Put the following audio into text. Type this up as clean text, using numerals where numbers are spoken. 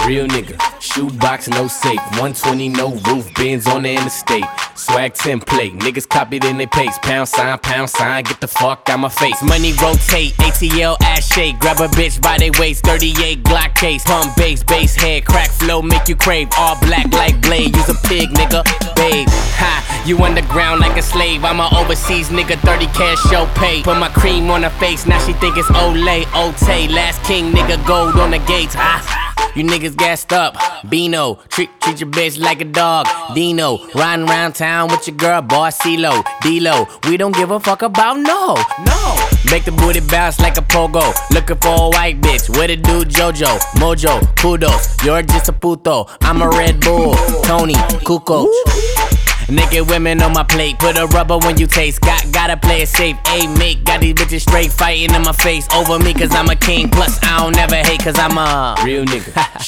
Real nigga, shoebox, no safe, 120, no roof, Benz on the interstate. Swag template, niggas copied in they pace. Pound sign, get the fuck out my face. Money rotate, ATL ass shake. Grab a bitch by they waist, 38 Glock case. Pump bass head, crack flow, make you crave. All black like Blade, use a pig, nigga, babe. Ha, you underground like a slave. I'm a overseas nigga, 30 cash show pay. Put my cream on her face, now she think it's Olay, Otay. Last king, nigga, gold on the gates. Ha. You niggas gassed up, Bino, treat your bitch like a dog, Dino, riding around town with your girl, boy, CeeLo, D-Lo, we don't give a fuck about no. Make the booty bounce like a pogo, looking for a white bitch, what it do, JoJo, Mojo, kudos, you're just a puto, I'm a Red Bull, Tony, Kukoc. Naked women on my plate, put a rubber when you taste. Gotta play it safe, ayy mate. Got these bitches straight fighting in my face over me, cause I'm a king. Plus I don't never hate, cause I'm a real nigga.